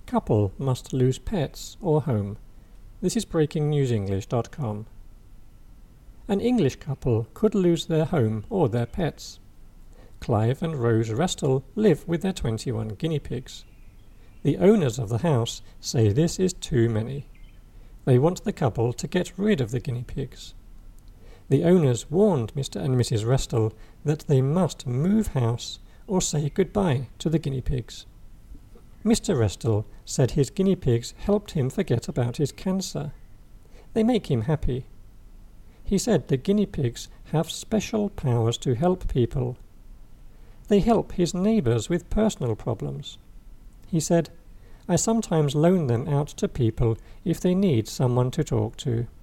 Couple must lose pets or home. This is breakingnewsenglish.com. An English couple could lose their home or their pets. Clive and Rose Restle live with their 21 guinea pigs. The owners of the house say this is too many. They want the couple to get rid of the guinea pigs. The owners warned Mr. and Mrs. Restle that they must move house or say goodbye to the guinea pigs. Mr. Restle said his guinea pigs helped him forget about his cancer. They make him happy. He said the guinea pigs have special powers to help people. They help his neighbours with personal problems. He said, "I sometimes loan them out to people if they need someone to talk to."